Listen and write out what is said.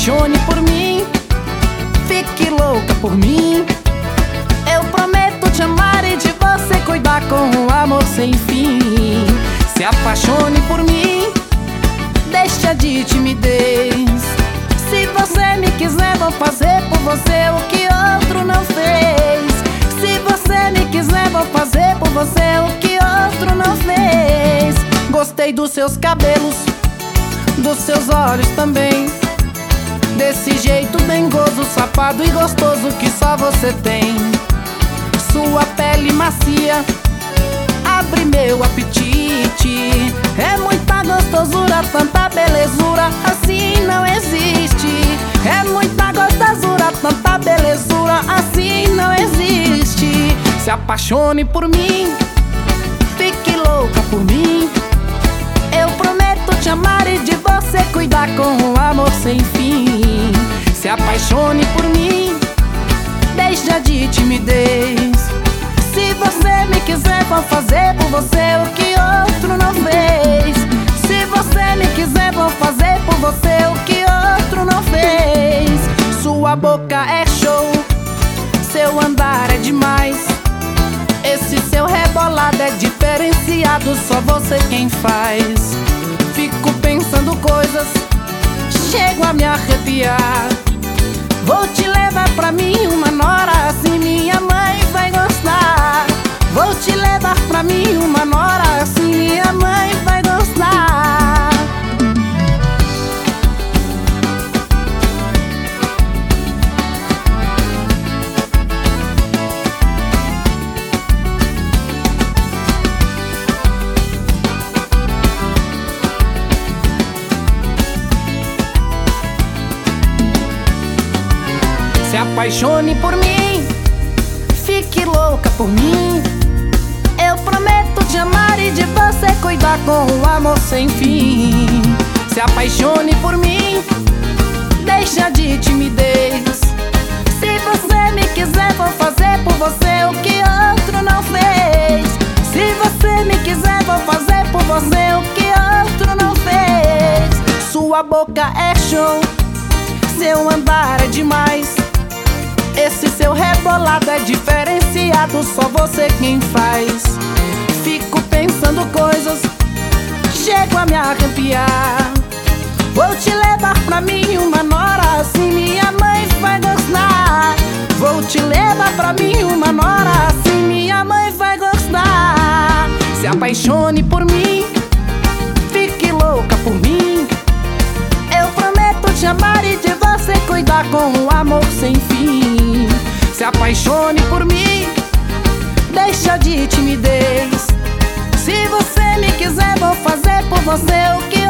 apaixone por mim, fique louca por mim. Eu prometo te amar e de você cuidar com um amor sem fim. Se apaixone por mim, deixa de timidez. Se você me quiser, vou fazer por você o que outro não fez. Se você me quiser, vou fazer por você o que outro não fez. Gostei dos seus cabelos, dos seus olhos também, desse jeito dengoso, safado e gostoso que só você tem. Sua pele macia abre meu apetite. É muita gostosura, tanta belezura, assim não existe. É muita gostosura, tanta belezura, assim não existe. Se apaixone por mim, fique louca por mim. Eu prometo te amar e de você cuidar com um amor sem fim. Se apaixone por mim, deixa de timidez. Se você me quiser, vou fazer por você o que outro não fez. Se você me quiser, vou fazer por você o que outro não fez. Sua boca é show, seu andar é demais. Esse seu rebolado é diferenciado, só você quem faz. Fico pensando coisas, chego a me arrepiar. Vou te levar pra mim uma nora, assim minha mãe vai gostar. Vou te levar pra mim uma nora, assim minha mãe vai gostar. Se apaixone por mim, fique louca por mim. Eu prometo te amar e de você cuidar com um amor sem fim. Se apaixone por mim, deixa de timidez. Se você me quiser, vou fazer por você o que outro não fez. Se você me quiser, vou fazer por você o que outro não fez. Sua boca é show, seu andar é demais. Esse seu rebolado é diferenciado, só você quem faz. Fico pensando coisas, chego a me arrepiar. Vou te levar pra mim uma nora, assim minha mãe vai gostar. Vou te levar pra mim uma nora, assim minha mãe vai gostar. Se apaixone por mim, fique louca por mim. Eu prometo te amar e de você cuidar com um amor sem fim. Se apaixone por mim, deixa de timidez. Se você me quiser, vou fazer por você o que